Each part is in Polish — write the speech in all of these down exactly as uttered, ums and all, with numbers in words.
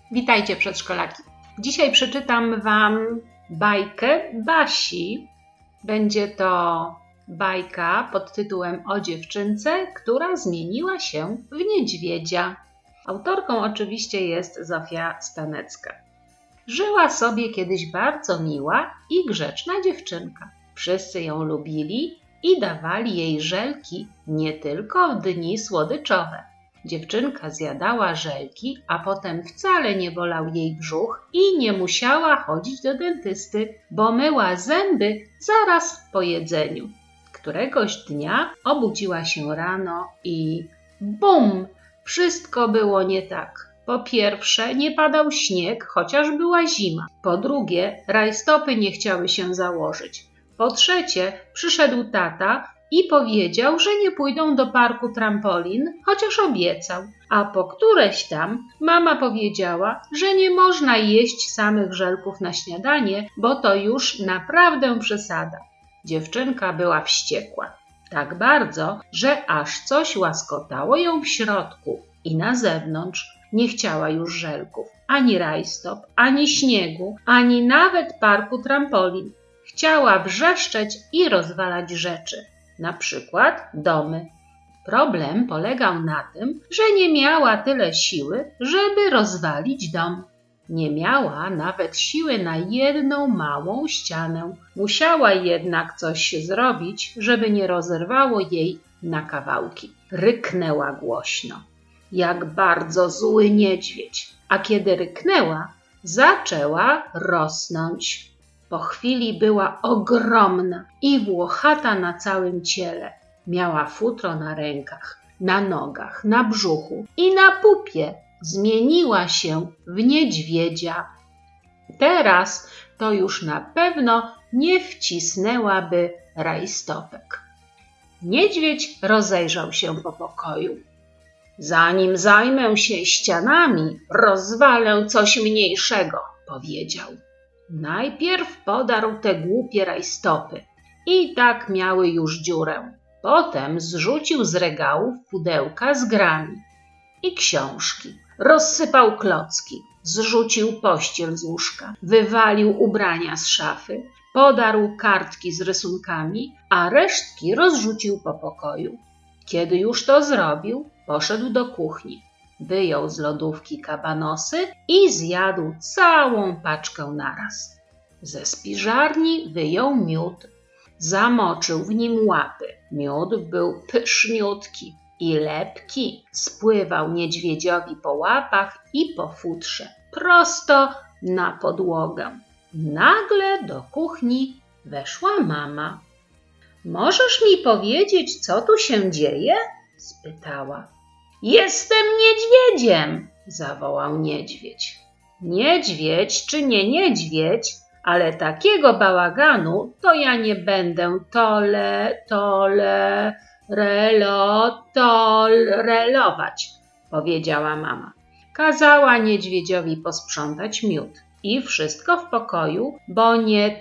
Witajcie przedszkolaki. Dzisiaj przeczytam Wam bajkę Basi. Będzie to bajka pod tytułem O dziewczynce, która zmieniła się w niedźwiedzia. Autorką oczywiście jest Zofia Stanecka. Żyła sobie kiedyś bardzo miła i grzeczna dziewczynka. Wszyscy ją lubili i dawali jej żelki nie tylko w dni słodyczowe. Dziewczynka zjadała żelki, a potem wcale nie bolał jej brzuch i nie musiała chodzić do dentysty, bo myła zęby zaraz po jedzeniu. Któregoś dnia obudziła się rano i bum! Wszystko było nie tak. Po pierwsze, nie padał śnieg, chociaż była zima. Po drugie, rajstopy nie chciały się założyć. Po trzecie, przyszedł tata i powiedział, że nie pójdą do parku trampolin, chociaż obiecał. A po któreś tam mama powiedziała, że nie można jeść samych żelków na śniadanie, bo to już naprawdę przesada. Dziewczynka była wściekła. Tak bardzo, że aż coś łaskotało ją w środku i na zewnątrz. Nie chciała już żelków, ani rajstop, ani śniegu, ani nawet parku trampolin. Chciała wrzeszczeć i rozwalać rzeczy. Na przykład domy. Problem polegał na tym, że nie miała tyle siły, żeby rozwalić dom. Nie miała nawet siły na jedną małą ścianę. Musiała jednak coś zrobić, żeby nie rozerwało jej na kawałki. Ryknęła głośno, jak bardzo zły niedźwiedź, a kiedy ryknęła, zaczęła rosnąć. Po chwili była ogromna i włochata na całym ciele. Miała futro na rękach, na nogach, na brzuchu i na pupie. Zmieniła się w niedźwiedzia. Teraz to już na pewno nie wcisnęłaby rajstopek. Niedźwiedź rozejrzał się po pokoju. Zanim zajmę się ścianami, rozwalę coś mniejszego, powiedział. Najpierw podarł te głupie rajstopy i tak miały już dziurę. Potem zrzucił z regałów pudełka z grami i książki. Rozsypał klocki, zrzucił pościel z łóżka, wywalił ubrania z szafy, podarł kartki z rysunkami, a resztki rozrzucił po pokoju. Kiedy już to zrobił, poszedł do kuchni. Wyjął z lodówki kabanosy i zjadł całą paczkę naraz. Ze spiżarni wyjął miód. Zamoczył w nim łapy. Miód był pyszniutki i lepki. Spływał niedźwiedziowi po łapach i po futrze, prosto na podłogę. Nagle do kuchni weszła mama. Możesz mi powiedzieć, co tu się dzieje? Spytała. Jestem niedźwiedziem, zawołał niedźwiedź. Niedźwiedź czy nie niedźwiedź, ale takiego bałaganu to ja nie będę tole, tole, relo, tolerować, powiedziała mama. Kazała niedźwiedziowi posprzątać miód i wszystko w pokoju, bo nie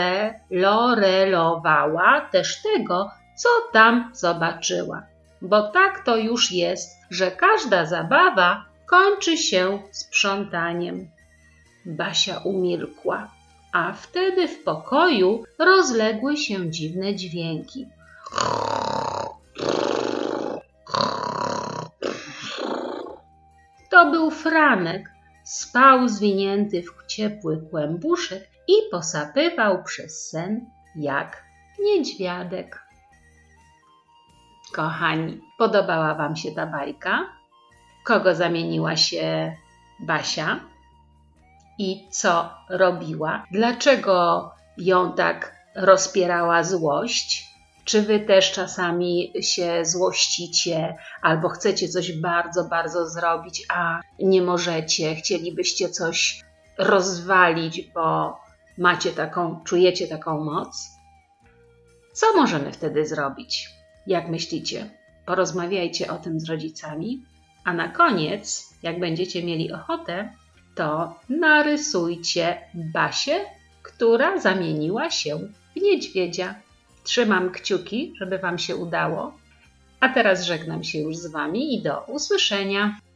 torelowała też tego, co tam zobaczyła. Bo tak to już jest, że każda zabawa kończy się sprzątaniem. Basia umilkła, a wtedy w pokoju rozległy się dziwne dźwięki. To był Franek. Spał zwinięty w ciepły kłębuszek i posapywał przez sen jak niedźwiadek. Kochani, podobała Wam się ta bajka? Kogo zamieniła się Basia? I co robiła? Dlaczego ją tak rozpierała złość? Czy Wy też czasami się złościcie albo chcecie coś bardzo, bardzo zrobić, a nie możecie? Chcielibyście coś rozwalić, bo macie taką, czujecie taką moc? Co możemy wtedy zrobić? Jak myślicie? Porozmawiajcie o tym z rodzicami, a na koniec, jak będziecie mieli ochotę, to narysujcie Basię, która zamieniła się w niedźwiedzia. Trzymam kciuki, żeby Wam się udało, a teraz żegnam się już z Wami i do usłyszenia.